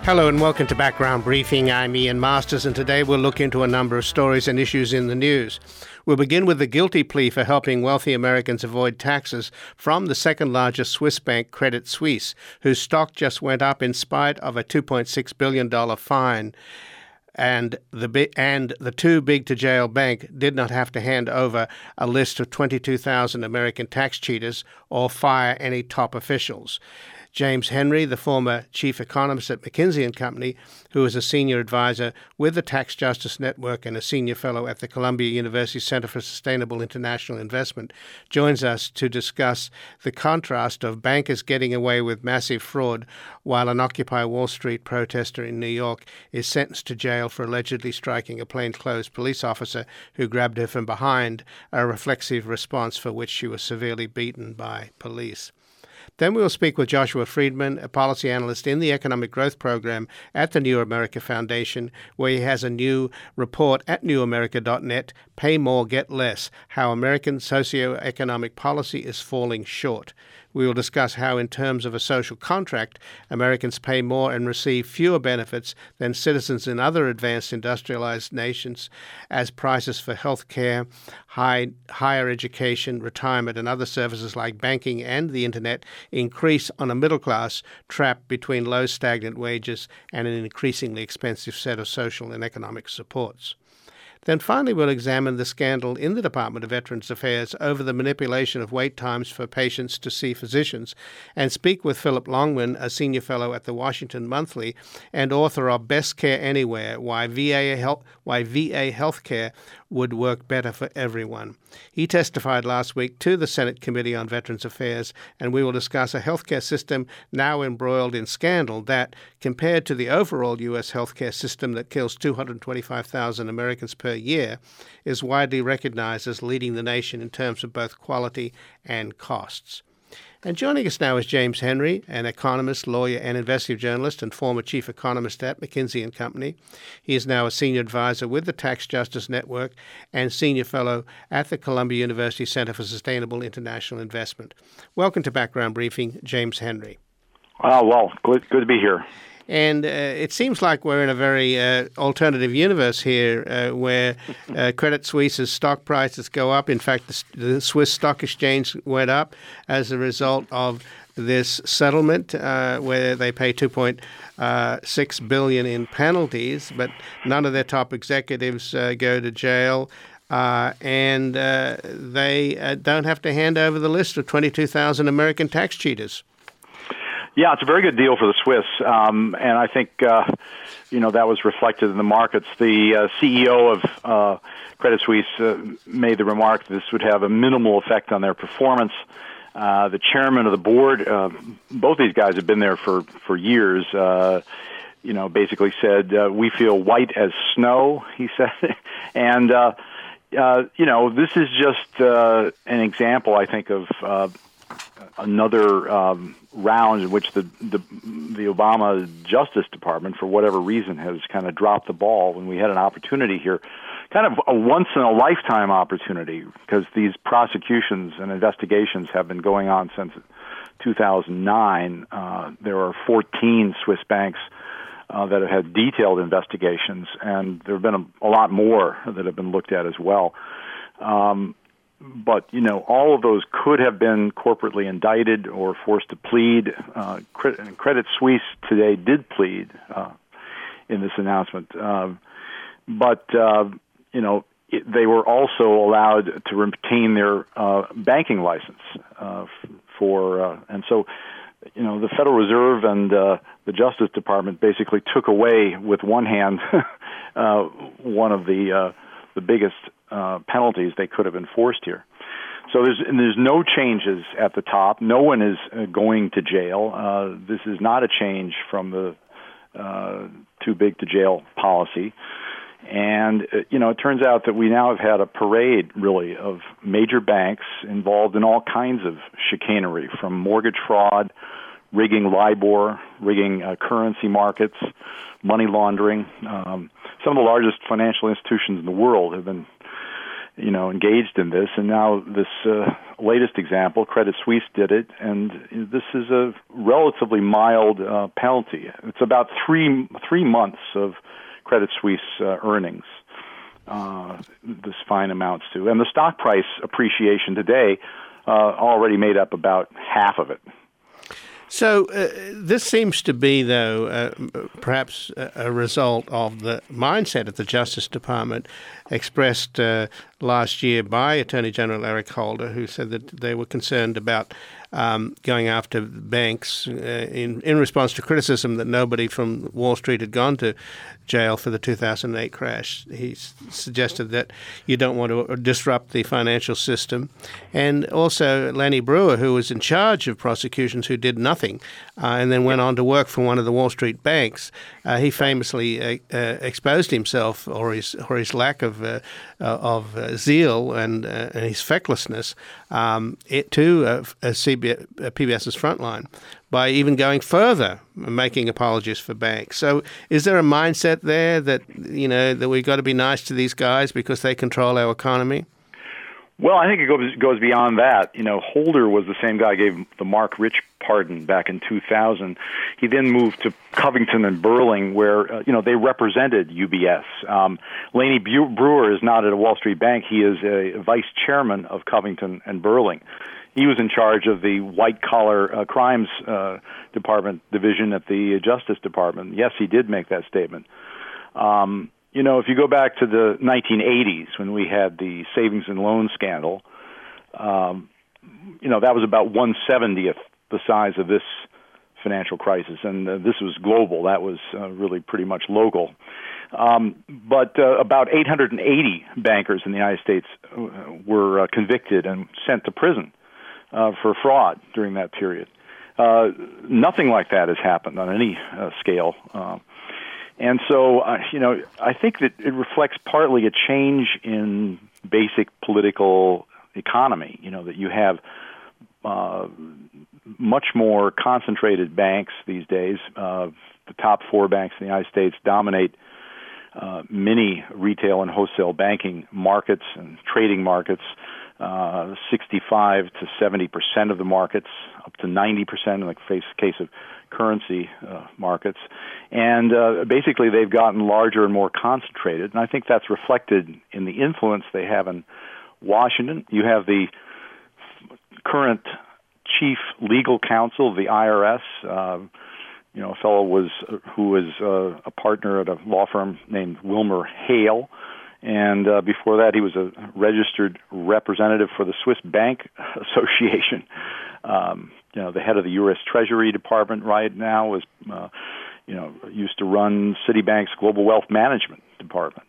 Hello and welcome to Background Briefing. I'm Ian Masters, and today we'll look into a number of stories and issues in the news. We'll begin with the guilty plea for helping wealthy Americans avoid taxes from the second largest Swiss bank, Credit Suisse, whose stock just went up in spite of a $2.6 billion fine. And the too big to jail bank did not have to hand over a list of 22,000 American tax cheaters or fire any top officials. James Henry, the former chief economist at McKinsey & Company, who is a senior advisor with the Tax Justice Network and a senior fellow at the Columbia University Center for Sustainable International Investment, joins us to discuss the contrast of bankers getting away with massive fraud while an Occupy Wall Street protester in New York is sentenced to jail for allegedly striking a plainclothes police officer who grabbed her from behind, a reflexive response for which she was severely beaten by police. Then we will speak with Joshua Friedman, a policy analyst in the Economic Growth Program at the New America Foundation, where he has a new report at newamerica.net, Pay More, Get Less, How American Socioeconomic Policy is Falling Short. We will discuss how, in terms of a social contract, Americans pay more and receive fewer benefits than citizens in other advanced industrialized nations as prices for health care, higher education, retirement, and other services like banking and the internet increase on a middle class trapped between low stagnant wages and an increasingly expensive set of social and economic supports. Then finally, we'll examine the scandal in the Department of Veterans Affairs over the manipulation of wait times for patients to see physicians, and speak with Philip Longman, a senior fellow at the Washington Monthly and author of Best Care Anywhere, Why VA Healthcare would work better for everyone. He testified last week to the Senate Committee on Veterans Affairs, and we will discuss a healthcare system now embroiled in scandal that, compared to the overall U.S. healthcare system that kills 225,000 Americans per year, is widely recognized as leading the nation in terms of both quality and costs. And joining us now is James Henry, an economist, lawyer, and investigative journalist and former chief economist at McKinsey & Company. He is now a senior advisor with the Tax Justice Network and senior fellow at the Columbia University Center for Sustainable International Investment. Welcome to Background Briefing, James Henry. Well, good to be here. And it seems like we're in a very alternative universe here where Credit Suisse's stock prices go up. In fact, the Swiss Stock Exchange went up as a result of this settlement where they pay $2.6 billion in penalties, but none of their top executives go to jail. And they don't have to hand over the list of 22,000 American tax cheaters. Yeah, it's a very good deal for the Swiss, and I think that was reflected in the markets. The CEO of Credit Suisse made the remark that this would have a minimal effect on their performance. The chairman of the board, both these guys have been there for years. Basically said, "We feel white as snow," he said, and this is just an example, I think, of another round in which the Obama Justice Department, for whatever reason, has kind of dropped the ball when we had an opportunity here, kind of a once-in-a-lifetime opportunity, because these prosecutions and investigations have been going on since 2009. There are 14 Swiss banks that have had detailed investigations, and there have been a lot more that have been looked at as well. But, all of those could have been corporately indicted or forced to plead. Credit Suisse today did plead in this announcement. But they were also allowed to retain their banking license and so, the Federal Reserve and the Justice Department basically took away with one hand one of the biggest penalties they could have enforced here. So there's no changes at the top. No one is going to jail. This is not a change from the too big to jail policy. And, it turns out that we now have had a parade, really, of major banks involved in all kinds of chicanery, from mortgage fraud, rigging LIBOR, rigging currency markets, money laundering. Some of the largest financial institutions in the world engaged in this. And now this latest example, Credit Suisse did it, and this is a relatively mild penalty. It's about three months of Credit Suisse earnings. This fine amounts to, and the stock price appreciation today already made up about half of it. So this seems to be, though, perhaps a result of the mindset of the Justice Department expressed last year by Attorney General Eric Holder, who said that they were concerned about going after banks in response to criticism that nobody from Wall Street had gone to jail for the 2008 crash. He suggested that you don't want to disrupt the financial system. And also Lanny Breuer, who was in charge of prosecutions, who did nothing and then went on to work for one of the Wall Street banks. He famously exposed himself, or his lack of zeal and his fecklessness to PBS's Frontline by even going further, making apologies for banks. So is there a mindset there that, that we've got to be nice to these guys because they control our economy? Well, I think it goes beyond that. Holder was the same guy who gave the Mark Rich pardon back in 2000. He then moved to Covington and Burling, where they represented UBS. Laney Breuer is not at a Wall Street bank. He is a vice chairman of Covington and Burling. He was in charge of the white-collar crimes department division at the Justice Department. Yes, he did make that statement. If you go back to the 1980s when we had the savings and loan scandal, that was about 1/70th the size of this financial crisis, and this was global. That was really pretty much local. But about 880 bankers in the United States were convicted and sent to prison for fraud during that period. Nothing like that has happened on any scale. And so, I think that it reflects partly a change in basic political economy, that you have much more concentrated banks these days. The top four banks in the United States dominate many retail and wholesale banking markets and trading markets. 65 to 70% of the markets, up to 90% in the case of currency markets. And basically they've gotten larger and more concentrated. And I think that's reflected in the influence they have in Washington. You have the current chief legal counsel of the IRS, a fellow who was a partner at a law firm named Wilmer Hale. And before that, he was a registered representative for the Swiss Bank Association. The head of the U.S. Treasury Department right now used to run Citibank's Global Wealth Management Department.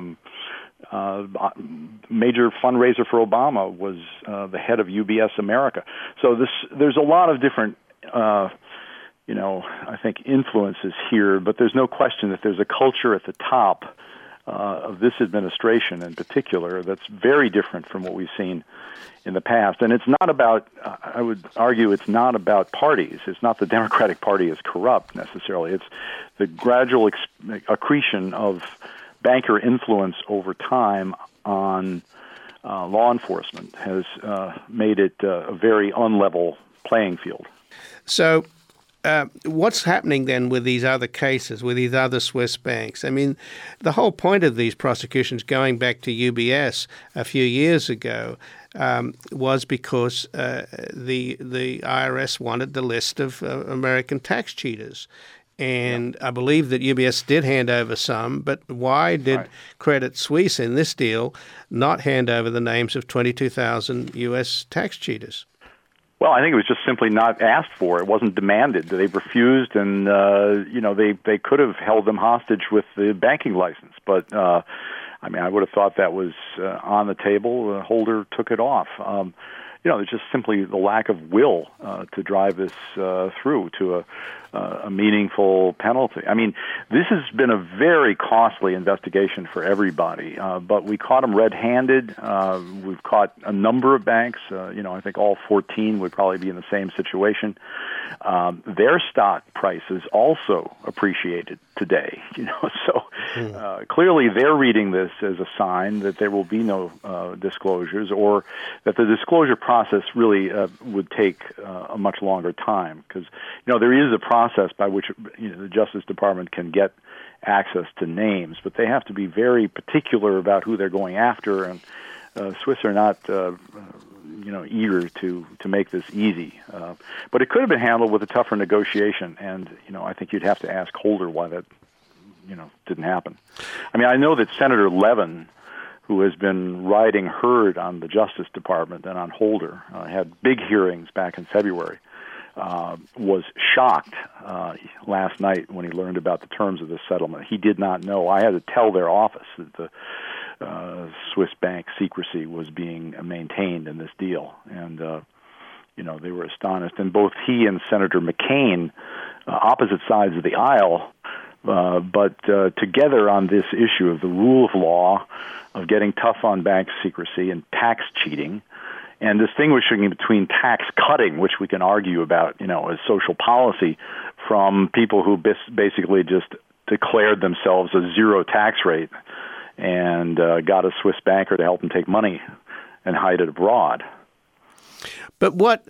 Major fundraiser for Obama was the head of UBS America. So there's a lot of different, I think, influences here, but there's no question that there's a culture at the top of this administration in particular that's very different from what we've seen in the past. And it's not about, I would argue, it's not about parties. It's not the Democratic Party is corrupt necessarily. It's the gradual accretion of banker influence over time on law enforcement has made it a very unlevel playing field. So what's happening then with these other cases, with these other Swiss banks? I mean, the whole point of these prosecutions going back to UBS a few years ago was because the IRS wanted the list of American tax cheaters. And I believe that UBS did hand over some, but why did Credit Suisse in this deal not hand over the names of 22,000 U.S. tax cheaters? Well, I think it was just simply not asked for. It wasn't demanded. They refused, and they could have held them hostage with the banking license. But I would have thought that was on the table. Holder took it off. there's just simply the lack of will to drive this through to a meaningful penalty. I mean, this has been a very costly investigation for everybody, but we caught them red-handed. We've caught a number of banks. I think all 14 would probably be in the same situation. Their stock prices also appreciated today. So clearly they're reading this as a sign that there will be no disclosures, or that the disclosure process really would take a much longer time, because there is a process by which the Justice Department can get access to names, but they have to be very particular about who they're going after, and Swiss are not eager to make this easy. But it could have been handled with a tougher negotiation, and I think you'd have to ask Holder why that didn't happen. I mean, I know that Senator Levin, who has been riding herd on the Justice Department and on Holder, had big hearings back in February, was shocked last night when he learned about the terms of this settlement. He did not know. I had to tell their office that the Swiss bank secrecy was being maintained in this deal, and they were astonished. And both he and Senator McCain, opposite sides of the aisle, but together on this issue of the rule of law, of getting tough on bank secrecy and tax cheating, and distinguishing between tax cutting, which we can argue about, as social policy, from people who basically just declared themselves a zero tax rate and got a Swiss banker to help them take money and hide it abroad. But what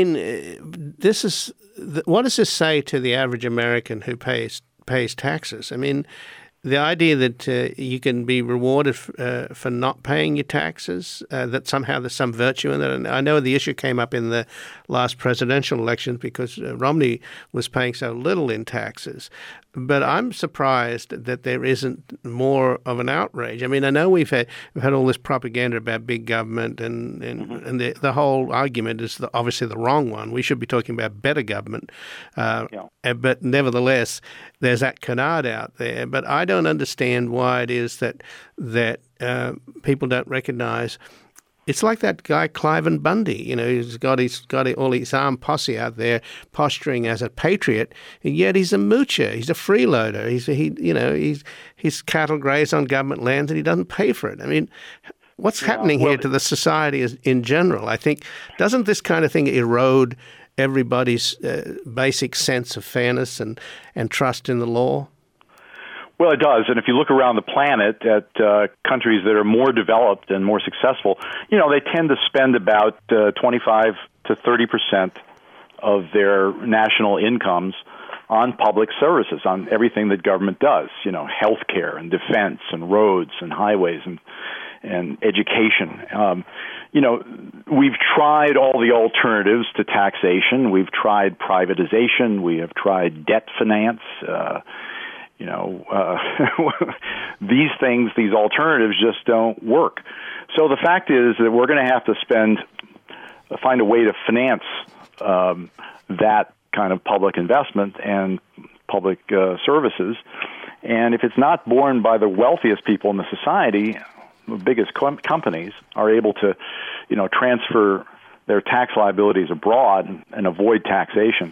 does this say to the average American who pays taxes? I mean, the idea that you can be rewarded for not paying your taxes, that somehow there's some virtue in that. And I know the issue came up in the last presidential election because Romney was paying so little in taxes. But I'm surprised that there isn't more of an outrage. I mean, I know we've had all this propaganda about big government, and the whole argument is obviously the wrong one. We should be talking about better government. But nevertheless, there's that canard out there. But I don't understand why it is that people don't recognize. It's like that guy Cliven Bundy, he's got all his armed posse out there posturing as a patriot, and yet he's a moocher, he's a freeloader, his cattle graze on government lands and he doesn't pay for it. I mean, what's happening here to the society in general? I think, doesn't this kind of thing erode everybody's basic sense of fairness and trust in the law? Well, it does, and if you look around the planet at countries that are more developed and more successful, they tend to spend about 25 to 30% of their national incomes on public services, on everything that government does, healthcare and defense and roads and highways and education. We've tried all the alternatives to taxation. We've tried privatization. We have tried debt finance. These things, these alternatives just don't work. So the fact is that we're going to have to find a way to finance that kind of public investment and public services. And if it's not borne by the wealthiest people in the society, the biggest companies are able to, transfer their tax liabilities abroad and avoid taxation.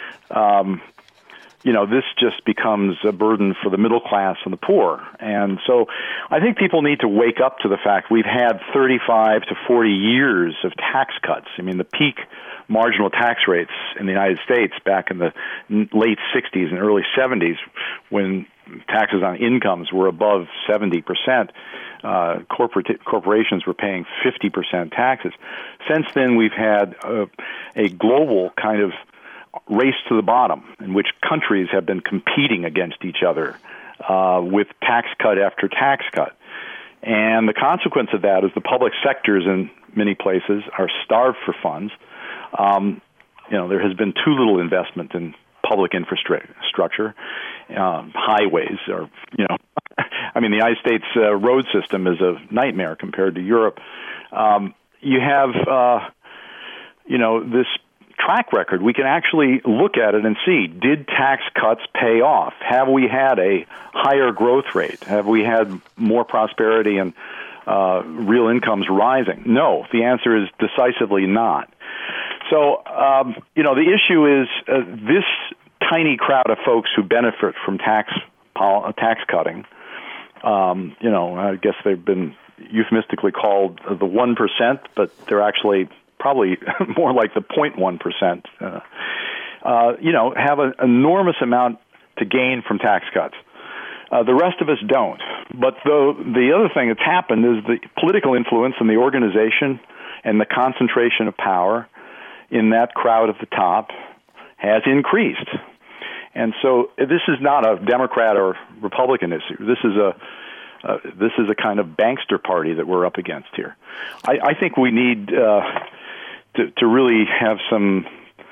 This just becomes a burden for the middle class and the poor. And so I think people need to wake up to the fact we've had 35 to 40 years of tax cuts. I mean, the peak marginal tax rates in the United States back in the late 60s and early 70s, when taxes on incomes were above 70%, corporations were paying 50% taxes. Since then, we've had a global kind of race to the bottom in which countries have been competing against each other with tax cut after tax cut. And the consequence of that is the public sectors in many places are starved for funds. There has been too little investment in public infrastructure, highways, or, I mean, the United States road system is a nightmare compared to Europe. You have, this track record. We can actually look at it and see, did tax cuts pay off? Have we had a higher growth rate? Have we had more prosperity and real incomes rising? No, the answer is decisively not. So, the issue is this tiny crowd of folks who benefit from tax cutting. I guess they've been euphemistically called the 1%, but they're actually probably more like the 0.1%. Have an enormous amount to gain from tax cuts. The rest of us don't. But the other thing that's happened is the political influence and the organization and the concentration of power in that crowd at the top has increased. And so this is not a Democrat or Republican issue. This is a kind of bankster party that we're up against here. I think we need to really have some,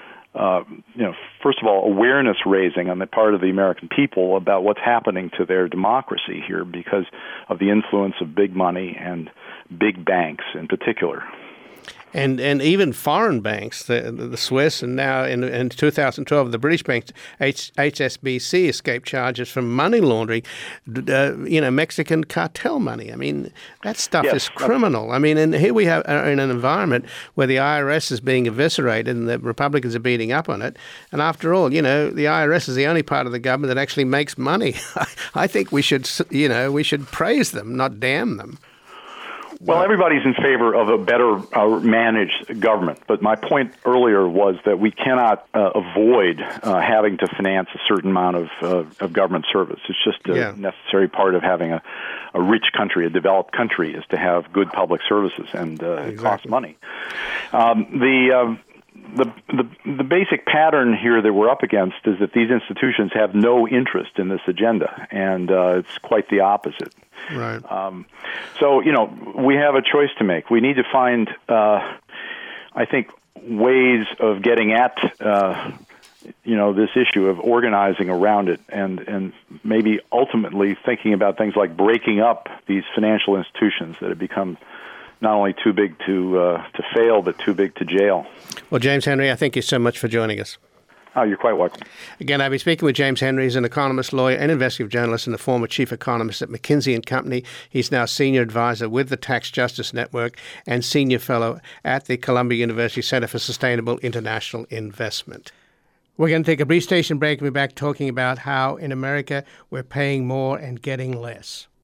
first of all, awareness raising on the part of the American people about what's happening to their democracy here because of the influence of big money and big banks in particular. And even foreign banks, the Swiss, and now in 2012, the British bank, HSBC, escaped charges for money laundering, Mexican cartel money. I mean, that stuff is criminal. I mean, and here we are in an environment where the IRS is being eviscerated and the Republicans are beating up on it. And after all, the IRS is the only part of the government that actually makes money. I think we should praise them, not damn them. Well, everybody's in favor of a better managed government, but my point earlier was that we cannot avoid having to finance a certain amount of government service. It's just a necessary part of having a rich country, a developed country, is to have good public services, and it costs money. The basic pattern here that we're up against is that these institutions have no interest in this agenda, and it's quite the opposite. Right. So, we have a choice to make. We need to find, I think, ways of getting at, this issue of organizing around it and maybe ultimately thinking about things like breaking up these financial institutions that have become not only too big to fail, but too big to jail. Well, James Henry, I thank you so much for joining us. Oh, you're quite welcome. Again, I'll be speaking with James Henry. He's an economist, lawyer, and investigative journalist, and the former chief economist at McKinsey & Company. He's now senior advisor with the Tax Justice Network and senior fellow at the Columbia University Center for Sustainable International Investment. We're going to take a brief station break and be back talking about how in America we're paying more and getting less.